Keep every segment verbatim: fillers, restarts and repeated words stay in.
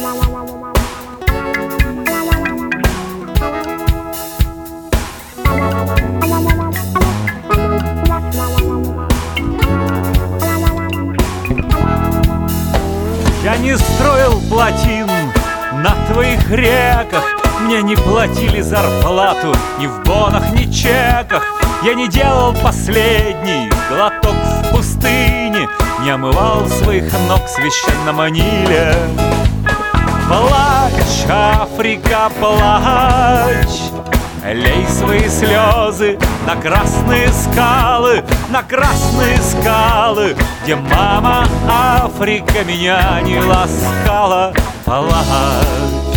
Я не строил плотин на твоих реках, мне не платили зарплату ни в бонах, ни чеках. Я не делал последний глоток в пустыне, не омывал своих ног в священном Ниле. Плачь, Африка, плачь, лей свои слезы на красные скалы, на красные скалы, где мама Африка меня не ласкала. Плачь.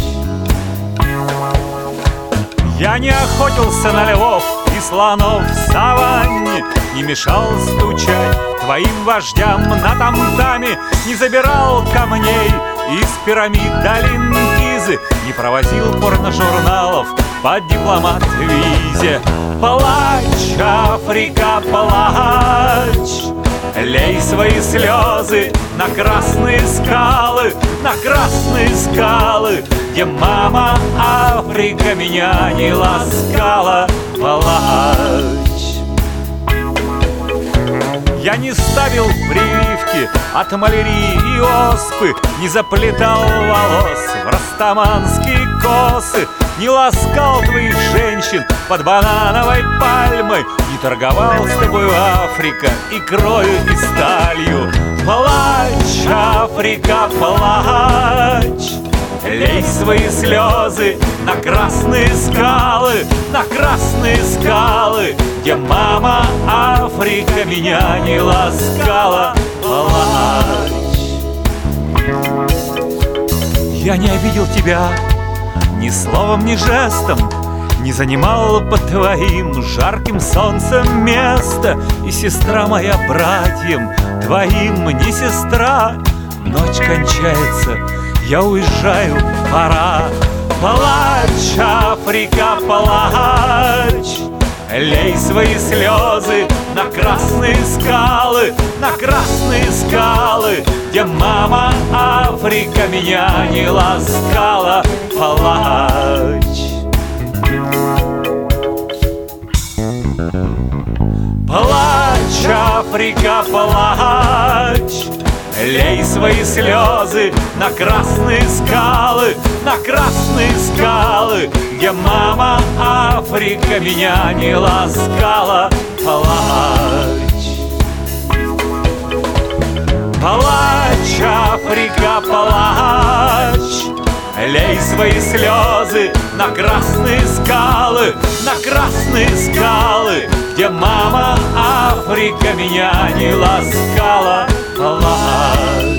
Я не охотился на львов и слонов в саванне, не мешал стучать твоим вождям на там-таме, не забирал камней из пирамид долин Гизы, не провозил порножурналов под дипломат-визе. Плачь, Африка, плачь, лей свои слезы на красные скалы, на красные скалы, где мама Африка меня не ласкала. Плачь. Я не ставил прививки от малярии и оспы, не заплетал волос в растаманские косы, не ласкал твоих женщин под банановой пальмой, не торговал с тобой, Африка, икрою и сталью. Плачь, Африка, плачь, лей свои слезы на красные скалы, на красные скалы, где мама Африка меня не ласкала. Плачь. Я не обидел тебя ни словом, ни жестом, не занимал под твоим жарким солнцем место. И сестра моя братьям твоим не сестра. Ночь кончается, я уезжаю, пора. Плачь, Африка, плачь, лей свои слезы на красные скалы, на красные скалы, где мама Африка меня не ласкала. Плачь. Плачь, Африка, плачь, лей свои слезы на красные скалы, на красные скалы, где мама Африка меня не ласкала. Плачь. Плачь, Африка, плачь, лей свои слезы на красные скалы, на красные скалы, где мама Африка меня не ласкала. Плачь.